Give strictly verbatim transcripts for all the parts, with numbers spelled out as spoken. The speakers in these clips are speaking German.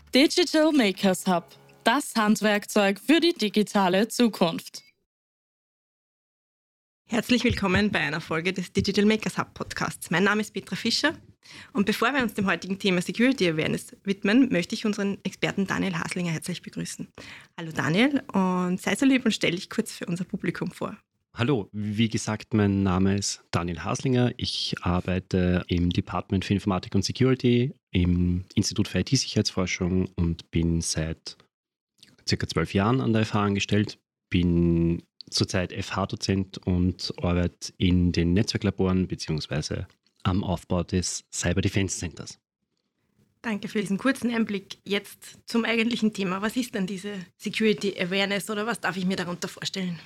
Digital Makers Hub, das Handwerkzeug für die digitale Zukunft. Herzlich willkommen bei einer Folge des Digital Makers Hub Podcasts. Mein Name ist Petra Fischer und bevor wir uns dem heutigen Thema Security Awareness widmen, möchte ich unseren Experten Daniel Haslinger herzlich begrüßen. Hallo Daniel und sei so lieb und stell dich kurz für unser Publikum vor. Hallo, wie gesagt, mein Name ist Daniel Haslinger. Ich arbeite im Department für Informatik und Security im Institut für I T-Sicherheitsforschung und bin seit circa zwölf Jahren an der F H angestellt. Bin zurzeit F H-Dozent und arbeite in den Netzwerklaboren bzw. am Aufbau des Cyber Defense Centers. Danke für diesen kurzen Einblick. Jetzt zum eigentlichen Thema. Was ist denn diese Security Awareness oder was darf ich mir darunter vorstellen?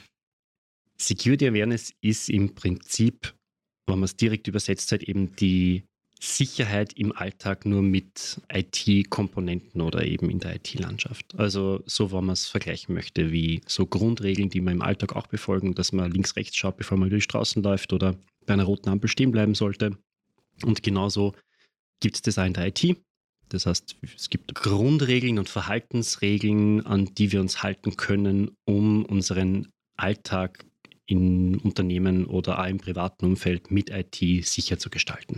Security Awareness ist im Prinzip, wenn man es direkt übersetzt, halt eben die Sicherheit im Alltag nur mit I T-Komponenten oder eben in der I T-Landschaft. Also so, wenn man es vergleichen möchte, wie so Grundregeln, die man im Alltag auch befolgen, dass man links, rechts schaut, bevor man über die Straßen läuft oder bei einer roten Ampel stehen bleiben sollte. Und genauso gibt es das auch in der I T. Das heißt, es gibt Grundregeln und Verhaltensregeln, an die wir uns halten können, um unseren Alltag in Unternehmen oder auch im privaten Umfeld mit I T sicher zu gestalten.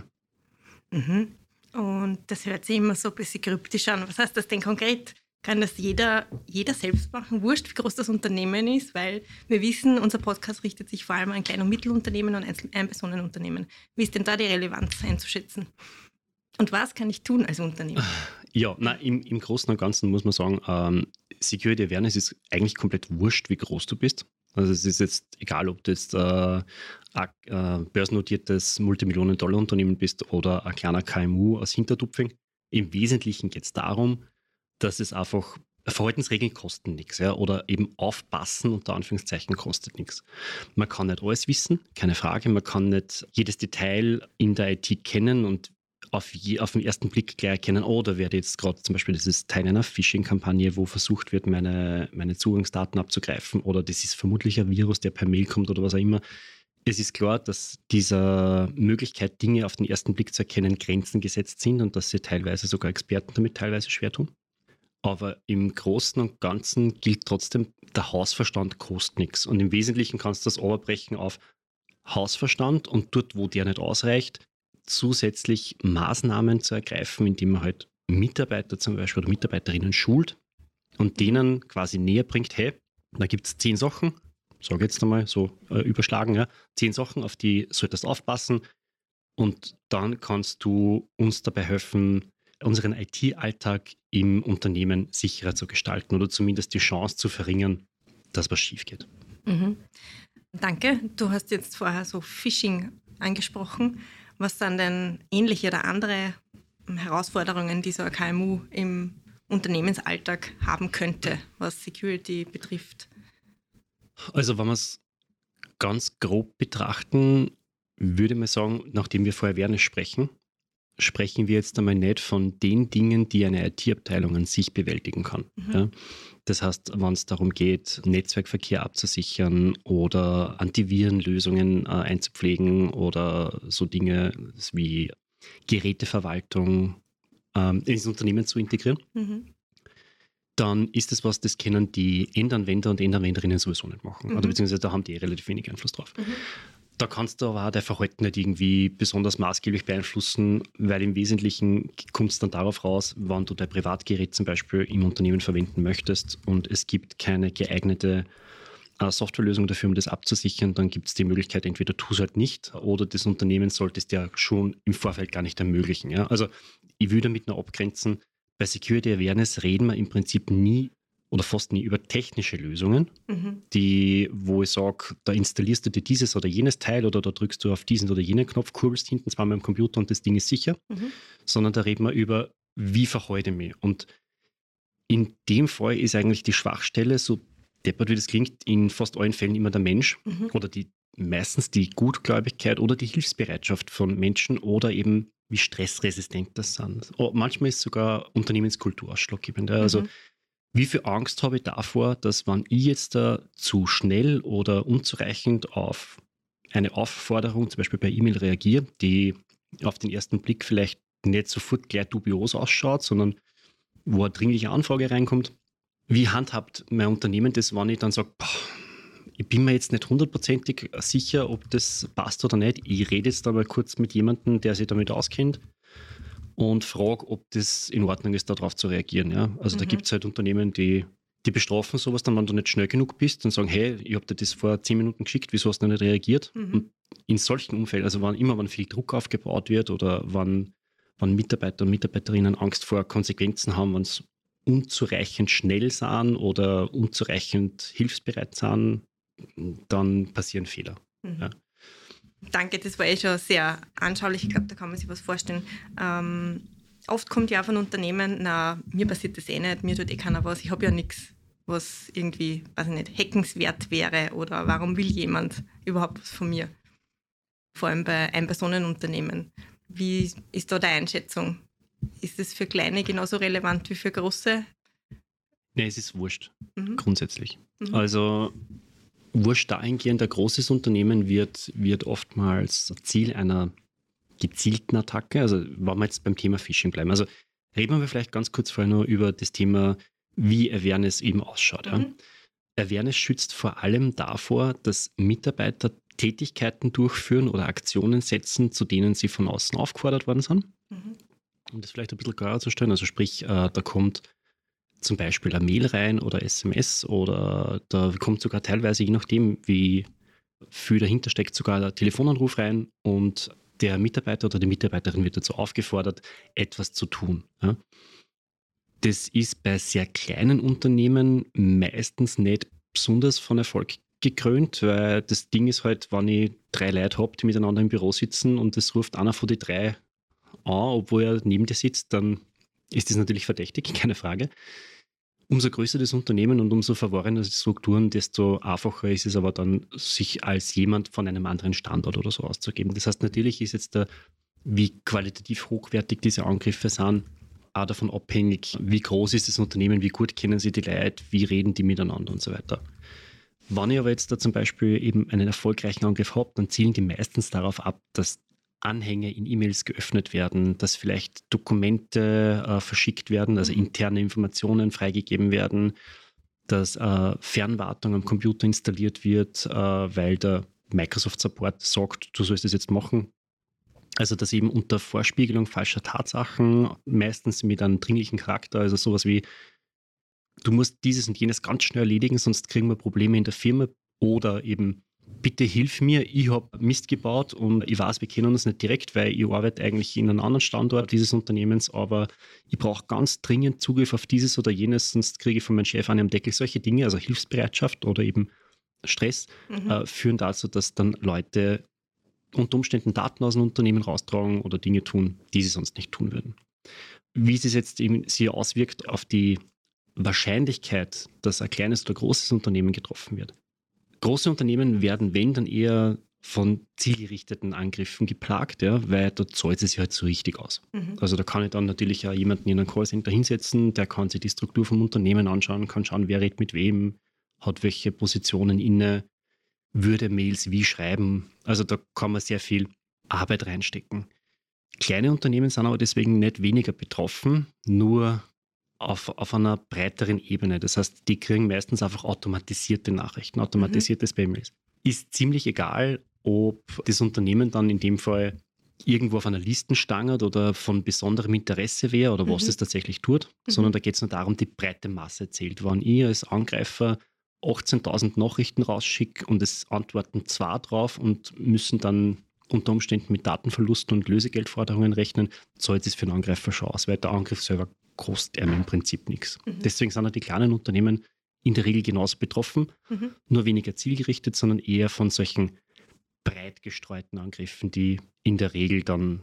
Mhm. Und das hört sich immer so ein bisschen kryptisch an. Was heißt das denn konkret? Kann das jeder, jeder selbst machen? Wurscht, wie groß das Unternehmen ist, weil wir wissen, unser Podcast richtet sich vor allem an Klein- und Mittelunternehmen und Ein-Personen-Unternehmen. Wie ist denn da die Relevanz einzuschätzen? Und was kann ich tun als Unternehmen? Ja, na, im, im Großen und Ganzen muss man sagen, ähm, Security Awareness ist eigentlich komplett wurscht, wie groß du bist. Also es ist jetzt egal, ob du jetzt äh, ein äh, börsennotiertes Multimillionen-Dollar-Unternehmen bist oder ein kleiner K M U aus Hintertupfing. Im Wesentlichen geht es darum, dass es einfach, Verhaltensregeln kosten nichts, ja, oder eben aufpassen, unter Anführungszeichen, kostet nichts. Man kann nicht alles wissen, keine Frage, man kann nicht jedes Detail in der I T kennen und auf, je, auf den ersten Blick gleich erkennen, oh, da werde jetzt gerade zum Beispiel, das ist Teil einer Phishing-Kampagne, wo versucht wird, meine, meine Zugangsdaten abzugreifen, oder das ist vermutlich ein Virus, der per Mail kommt oder was auch immer. Es ist klar, dass dieser Möglichkeit, Dinge auf den ersten Blick zu erkennen, Grenzen gesetzt sind und dass sie teilweise sogar Experten damit teilweise schwer tun. Aber im Großen und Ganzen gilt trotzdem, der Hausverstand kostet nichts. Und im Wesentlichen kannst du das runterbrechen auf Hausverstand und dort, wo der nicht ausreicht, zusätzlich Maßnahmen zu ergreifen, indem man halt Mitarbeiter zum Beispiel oder Mitarbeiterinnen schult und denen quasi näher bringt, hey, da gibt es zehn Sachen, sage jetzt einmal so äh, überschlagen, ja, zehn Sachen, auf die solltest du aufpassen und dann kannst du uns dabei helfen, unseren I T-Alltag im Unternehmen sicherer zu gestalten oder zumindest die Chance zu verringern, dass was schief geht. Mhm. Danke. Du hast jetzt vorher so Phishing angesprochen. Was sind denn ähnliche oder andere Herausforderungen, die so ein K M U im Unternehmensalltag haben könnte, was Security betrifft? Also wenn wir es ganz grob betrachten, würde man sagen, nachdem wir vor Awareness sprechen, sprechen wir jetzt einmal nicht von den Dingen, die eine I T-Abteilung an sich bewältigen kann. Mhm. Ja? Das heißt, wenn es darum geht, Netzwerkverkehr abzusichern oder Antivirenlösungen äh, einzupflegen oder so Dinge wie Geräteverwaltung ähm, ins Unternehmen zu integrieren, mhm. dann ist das was, das können die Endanwender und Endanwenderinnen sowieso nicht machen. Mhm. Oder beziehungsweise da haben die relativ wenig Einfluss drauf. Mhm. Da kannst du aber auch dein Verhalten nicht irgendwie besonders maßgeblich beeinflussen, weil im Wesentlichen kommt es dann darauf raus, wann du dein Privatgerät zum Beispiel im Unternehmen verwenden möchtest und es gibt keine geeignete äh, Softwarelösung dafür, um das abzusichern, dann gibt es die Möglichkeit, entweder tu es halt nicht oder das Unternehmen solltest ja schon im Vorfeld gar nicht ermöglichen. Ja? Also ich will damit nur abgrenzen, bei Security Awareness reden wir im Prinzip nie oder fast nie über technische Lösungen, mhm. die, wo ich sage, da installierst du dir dieses oder jenes Teil oder da drückst du auf diesen oder jenen Knopf, kurbelst hinten zweimal am Computer und das Ding ist sicher, mhm. sondern da reden wir über, wie verhalte ich mich. Und in dem Fall ist eigentlich die Schwachstelle, so deppert wie das klingt, in fast allen Fällen immer der Mensch mhm. oder die meistens die Gutgläubigkeit oder die Hilfsbereitschaft von Menschen oder eben wie stressresistent das sind. Oh, manchmal ist sogar Unternehmenskultur ausschlaggebend. Also mhm. wie viel Angst habe ich davor, dass wenn ich jetzt da zu schnell oder unzureichend auf eine Aufforderung, zum Beispiel per E-Mail reagiere, die auf den ersten Blick vielleicht nicht sofort gleich dubios ausschaut, sondern wo eine dringliche Anfrage reinkommt. Wie handhabt mein Unternehmen das, wenn ich dann sage, boah, ich bin mir jetzt nicht hundertprozentig sicher, ob das passt oder nicht. Ich rede jetzt da mal kurz mit jemandem, der sich damit auskennt und frage, ob das in Ordnung ist, darauf zu reagieren. Ja? Also mhm. da gibt es halt Unternehmen, die, die bestrafen sowas dann, wenn du nicht schnell genug bist und sagen, hey, ich habe dir das vor zehn Minuten geschickt, wieso hast du noch nicht reagiert? Mhm. Und in solchen Umfällen, also wann immer, wenn viel Druck aufgebaut wird oder wann, wann Mitarbeiter und Mitarbeiterinnen Angst vor Konsequenzen haben, wenn es unzureichend schnell sind oder unzureichend hilfsbereit sind, dann passieren Fehler. Mhm. Ja. Danke, das war eh schon sehr anschaulich. Ich glaube, da kann man sich was vorstellen. Ähm, oft kommt ja von Unternehmen, na, mir passiert das eh nicht, mir tut eh keiner was, ich habe ja nichts, was irgendwie, weiß ich nicht, hackenswert wäre oder warum will jemand überhaupt was von mir? Vor allem bei Ein-Personen-Unternehmen. Wie ist da deine Einschätzung? Ist es für Kleine genauso relevant wie für Große? Nein, es ist wurscht, mhm. grundsätzlich. Mhm. Also wurscht dahingehend, ein großes Unternehmen wird, wird oftmals Ziel einer gezielten Attacke. Also wenn wir jetzt beim Thema Phishing bleiben. Also reden wir vielleicht ganz kurz vorher nur über das Thema, wie Awareness eben ausschaut. Mhm. Ja. Awareness schützt vor allem davor, dass Mitarbeiter Tätigkeiten durchführen oder Aktionen setzen, zu denen sie von außen aufgefordert worden sind. Mhm. Um das vielleicht ein bisschen klarer zu stellen, also sprich, äh, da kommt zum Beispiel eine Mail rein oder S M S oder da kommt sogar teilweise, je nachdem, wie viel dahinter steckt, sogar ein Telefonanruf rein und der Mitarbeiter oder die Mitarbeiterin wird dazu aufgefordert, etwas zu tun. Ja. Das ist bei sehr kleinen Unternehmen meistens nicht besonders von Erfolg gekrönt, weil das Ding ist halt, wenn ich drei Leute habe, die miteinander im Büro sitzen und es ruft einer von den drei an, obwohl er neben dir sitzt, dann ist das natürlich verdächtig, keine Frage. Umso größer das Unternehmen und umso verworrener die Strukturen, desto einfacher ist es aber dann, sich als jemand von einem anderen Standort oder so auszugeben. Das heißt, natürlich ist jetzt der, wie qualitativ hochwertig diese Angriffe sind, auch davon abhängig, wie groß ist das Unternehmen, wie gut kennen sie die Leute, wie reden die miteinander und so weiter. Wenn ich aber jetzt da zum Beispiel eben einen erfolgreichen Angriff habe, dann zielen die meistens darauf ab, dass Anhänge in E-Mails geöffnet werden, dass vielleicht Dokumente äh, verschickt werden, also interne Informationen freigegeben werden, dass äh, Fernwartung am Computer installiert wird, äh, weil der Microsoft Support sagt, du sollst das jetzt machen. Also dass eben unter Vorspiegelung falscher Tatsachen, meistens mit einem dringlichen Charakter, also sowas wie, du musst dieses und jenes ganz schnell erledigen, sonst kriegen wir Probleme in der Firma oder eben bitte hilf mir, ich habe Mist gebaut und ich weiß, wir kennen uns nicht direkt, weil ich arbeite eigentlich in einem anderen Standort dieses Unternehmens, aber ich brauche ganz dringend Zugriff auf dieses oder jenes, sonst kriege ich von meinem Chef einen am Deckel. Solche Dinge, also Hilfsbereitschaft oder eben Stress, mhm. äh, führen dazu, dass dann Leute unter Umständen Daten aus dem Unternehmen raustragen oder Dinge tun, die sie sonst nicht tun würden. Wie es jetzt eben sich auswirkt auf die Wahrscheinlichkeit, dass ein kleines oder großes Unternehmen getroffen wird. Große Unternehmen werden, wenn, dann eher von zielgerichteten Angriffen geplagt, ja, weil da zahlt es sich halt so richtig aus. Mhm. Also da kann ich dann natürlich auch jemanden in einem Callcenter hinsetzen, der kann sich die Struktur vom Unternehmen anschauen, kann schauen, wer redet mit wem, hat welche Positionen inne, würde Mails wie schreiben. Also da kann man sehr viel Arbeit reinstecken. Kleine Unternehmen sind aber deswegen nicht weniger betroffen, nur Auf, auf einer breiteren Ebene. Das heißt, die kriegen meistens einfach automatisierte Nachrichten, automatisierte mhm. Spam-Mails. Ist ziemlich egal, ob das Unternehmen dann in dem Fall irgendwo auf einer Liste stangert oder von besonderem Interesse wäre oder was mhm. es tatsächlich tut, mhm. sondern da geht es nur darum, die breite Masse zählt. Wenn ich als Angreifer achtzehntausend Nachrichten rausschicke und es antworten zwei drauf und müssen dann unter Umständen mit Datenverlusten und Lösegeldforderungen rechnen, zahlt es für den Angreifer schon aus, weil der Angriff selber kostet einem im Prinzip nichts. Mhm. Deswegen sind die kleinen Unternehmen in der Regel genauso betroffen, mhm. nur weniger zielgerichtet, sondern eher von solchen breit gestreuten Angriffen, die in der Regel dann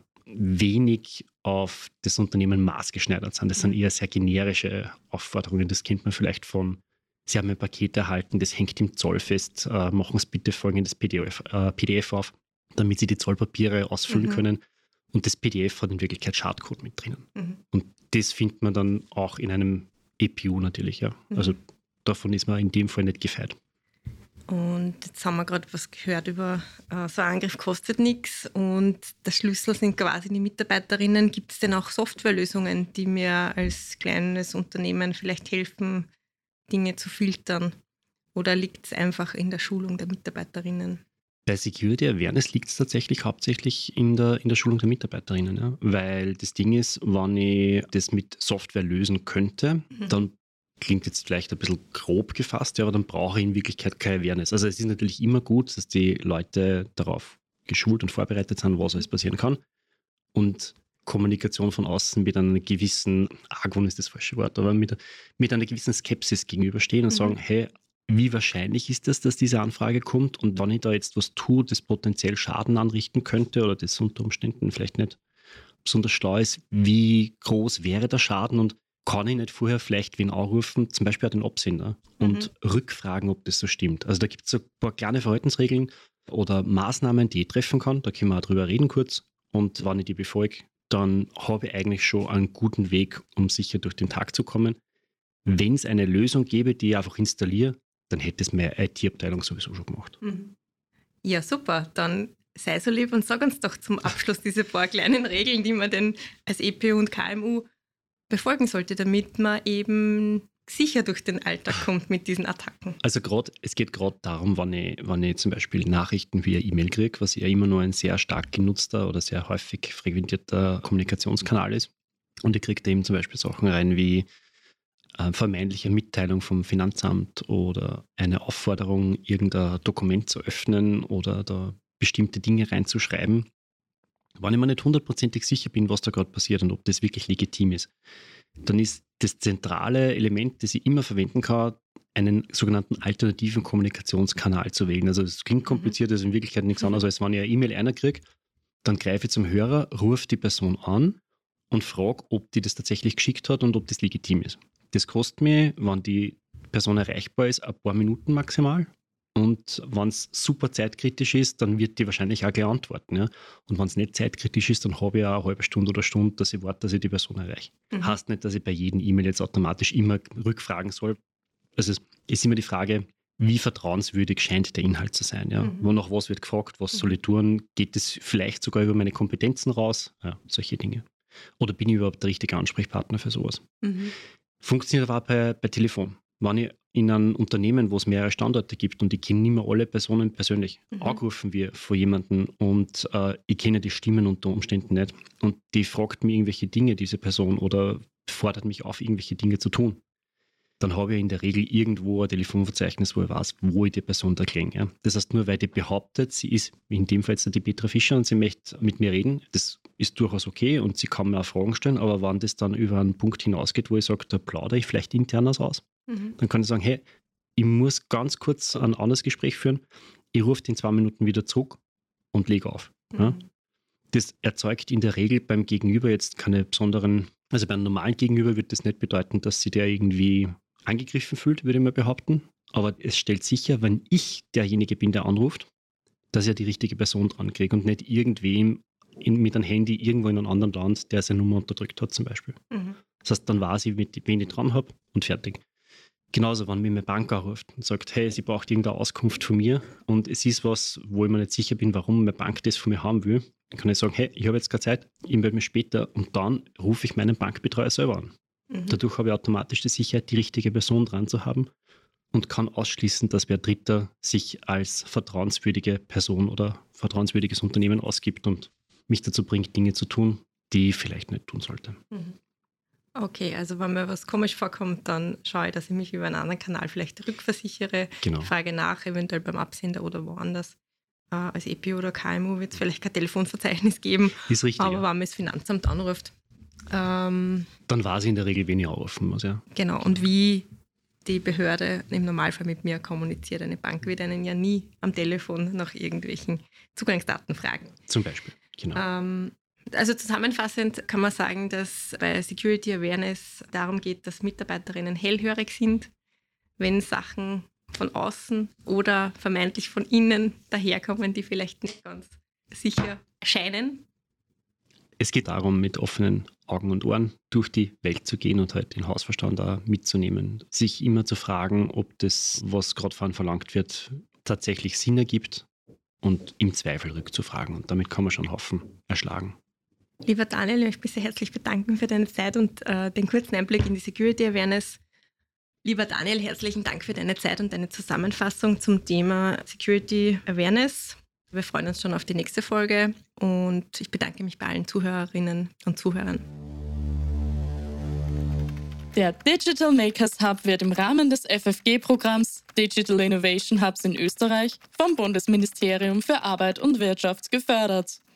wenig auf das Unternehmen maßgeschneidert sind. Das sind eher sehr generische Aufforderungen. Das kennt man vielleicht von, Sie haben ein Paket erhalten, das hängt im Zoll fest, äh, machen Sie bitte folgendes P D F, äh, P D F auf, damit Sie die Zollpapiere ausfüllen mhm. können. Und das P D F hat in Wirklichkeit Schadcode mit drinnen. Mhm. Und das findet man dann auch in einem E P U natürlich. Ja. Mhm. Also davon ist man in dem Fall nicht gefeit. Und jetzt haben wir gerade was gehört über, äh, so ein Angriff kostet nichts und der Schlüssel sind quasi die Mitarbeiterinnen. Gibt es denn auch Softwarelösungen, die mir als kleines Unternehmen vielleicht helfen, Dinge zu filtern? Oder liegt es einfach in der Schulung der Mitarbeiterinnen? Bei Security Awareness liegt es tatsächlich hauptsächlich in der, in der Schulung der Mitarbeiterinnen. Ja? Weil das Ding ist, wenn ich das mit Software lösen könnte, mhm. dann klingt jetzt vielleicht ein bisschen grob gefasst, ja, aber dann brauche ich in Wirklichkeit keine Awareness. Also es ist natürlich immer gut, dass die Leute darauf geschult und vorbereitet sind, was alles passieren kann. Und Kommunikation von außen mit einer gewissen, Argwohn ist das falsche Wort, aber mit, mit einer gewissen Skepsis gegenüberstehen und mhm. sagen, hey, wie wahrscheinlich ist das, dass diese Anfrage kommt? Und wenn ich da jetzt was tue, das potenziell Schaden anrichten könnte oder das unter Umständen vielleicht nicht besonders schlau ist, wie groß wäre der Schaden und kann ich nicht vorher vielleicht wen anrufen, zum Beispiel auch den Absender, und mhm. rückfragen, ob das so stimmt. Also da gibt es so ein paar kleine Verhaltensregeln oder Maßnahmen, die ich treffen kann. Da können wir auch drüber reden kurz. Und wenn ich die befolge, dann habe ich eigentlich schon einen guten Weg, um sicher durch den Tag zu kommen. Wenn es eine Lösung gäbe, die ich einfach installiere, dann hätte es meine I T-Abteilung sowieso schon gemacht. Mhm. Ja, super. Dann sei so lieb und sag uns doch zum Abschluss diese paar kleinen Regeln, die man denn als E P U und K M U befolgen sollte, damit man eben sicher durch den Alltag kommt mit diesen Attacken. Also gerade, es geht gerade darum, wenn ich, wenn ich zum Beispiel Nachrichten via E-Mail kriege, was ja immer nur ein sehr stark genutzter oder sehr häufig frequentierter Kommunikationskanal ist. Und ich kriege da eben zum Beispiel Sachen rein wie äh, vermeintliche Mitteilung vom Finanzamt oder eine Aufforderung, irgendein Dokument zu öffnen oder da bestimmte Dinge reinzuschreiben. Wenn ich mir nicht hundertprozentig sicher bin, was da gerade passiert und ob das wirklich legitim ist, dann ist das zentrale Element, das ich immer verwenden kann, einen sogenannten alternativen Kommunikationskanal zu wählen. Also es klingt kompliziert, das ist in Wirklichkeit nichts anderes, als wenn ich eine E-Mail einer kriege, dann greife ich zum Hörer, rufe die Person an und frage, ob die das tatsächlich geschickt hat und ob das legitim ist. Das kostet mir, wenn die Person erreichbar ist, ein paar Minuten maximal. Und wenn es super zeitkritisch ist, dann wird die wahrscheinlich auch gleich antworten. Ja? Und wenn es nicht zeitkritisch ist, dann habe ich auch eine halbe Stunde oder Stunde, dass ich warte, dass ich die Person erreiche. Mhm. Heißt nicht, dass ich bei jedem E-Mail jetzt automatisch immer rückfragen soll. Also es ist immer die Frage, wie vertrauenswürdig scheint der Inhalt zu sein. Ja? Mhm. Wo nach was wird gefragt, was mhm. soll ich tun? Geht es vielleicht sogar über meine Kompetenzen raus? Ja, solche Dinge. Oder bin ich überhaupt der richtige Ansprechpartner für sowas? Mhm. Funktioniert aber auch bei, bei Telefon. Wenn ich in einem Unternehmen, wo es mehrere Standorte gibt und ich kenne nicht mehr alle Personen persönlich, mhm. angerufen wir von jemandem und äh, ich kenne die Stimmen unter Umständen nicht und die fragt mir irgendwelche Dinge, diese Person, oder fordert mich auf, irgendwelche Dinge zu tun, dann habe ich in der Regel irgendwo ein Telefonverzeichnis, wo ich weiß, wo ich die Person da klinge. Ja. Das heißt, nur weil die behauptet, sie ist in dem Fall jetzt die Petra Fischer und sie möchte mit mir reden, das ist durchaus okay und sie kann mir auch Fragen stellen, aber wenn das dann über einen Punkt hinausgeht, wo ich sage, da plaudere ich vielleicht intern was aus, mhm. dann kann ich sagen, hey, ich muss ganz kurz ein anderes Gespräch führen, ich rufe in zwei Minuten wieder zurück und lege auf. Mhm. Ja. Das erzeugt in der Regel beim Gegenüber jetzt keine besonderen, also beim normalen Gegenüber wird das nicht bedeuten, dass sie der irgendwie angegriffen fühlt, würde ich mal behaupten. Aber es stellt sicher, wenn ich derjenige bin, der anruft, dass ich die richtige Person dran kriege und nicht irgendwem in, mit einem Handy irgendwo in einem anderen Land, der seine Nummer unterdrückt hat zum Beispiel. Mhm. Das heißt, dann weiß ich, mit wen ich dran habe und fertig. Genauso, wenn mir meine Bank anruft und sagt, hey, sie braucht irgendeine Auskunft von mir und es ist was, wo ich mir nicht sicher bin, warum meine Bank das von mir haben will, dann kann ich sagen, hey, ich habe jetzt keine Zeit, ich melde mich später und dann rufe ich meinen Bankbetreuer selber an. Mhm. Dadurch habe ich automatisch die Sicherheit, die richtige Person dran zu haben und kann ausschließen, dass wer Dritter sich als vertrauenswürdige Person oder vertrauenswürdiges Unternehmen ausgibt und mich dazu bringt, Dinge zu tun, die ich vielleicht nicht tun sollte. Mhm. Okay, also wenn mir was komisch vorkommt, dann schaue ich, dass ich mich über einen anderen Kanal vielleicht rückversichere. Genau. Ich frage nach, eventuell beim Absender oder woanders. Äh, als E P U oder K M U wird es vielleicht kein Telefonverzeichnis geben. Ist richtig. Aber ja. wenn mir das Finanzamt anruft, ähm, dann weiß ich in der Regel, wen ich anrufen muss. Ja. Genau, und wie die Behörde im Normalfall mit mir kommuniziert. Eine Bank wird einen ja nie am Telefon nach irgendwelchen Zugangsdaten fragen. Zum Beispiel, genau. Ähm, Also zusammenfassend kann man sagen, dass bei Security Awareness darum geht, dass Mitarbeiterinnen hellhörig sind, wenn Sachen von außen oder vermeintlich von innen daherkommen, die vielleicht nicht ganz sicher erscheinen. Es geht darum, mit offenen Augen und Ohren durch die Welt zu gehen und halt den Hausverstand auch mitzunehmen. Sich immer zu fragen, ob das, was gerade von verlangt wird, tatsächlich Sinn ergibt und im Zweifel rückzufragen. Und damit kann man schon Haufen erschlagen. Lieber Daniel, ich möchte mich sehr herzlich bedanken für deine Zeit und äh, den kurzen Einblick in die Security Awareness. Lieber Daniel, herzlichen Dank für deine Zeit und deine Zusammenfassung zum Thema Security Awareness. Wir freuen uns schon auf die nächste Folge und ich bedanke mich bei allen Zuhörerinnen und Zuhörern. Der Digital Makers Hub wird im Rahmen des F F G-Programms Digital Innovation Hubs in Österreich vom Bundesministerium für Arbeit und Wirtschaft gefördert.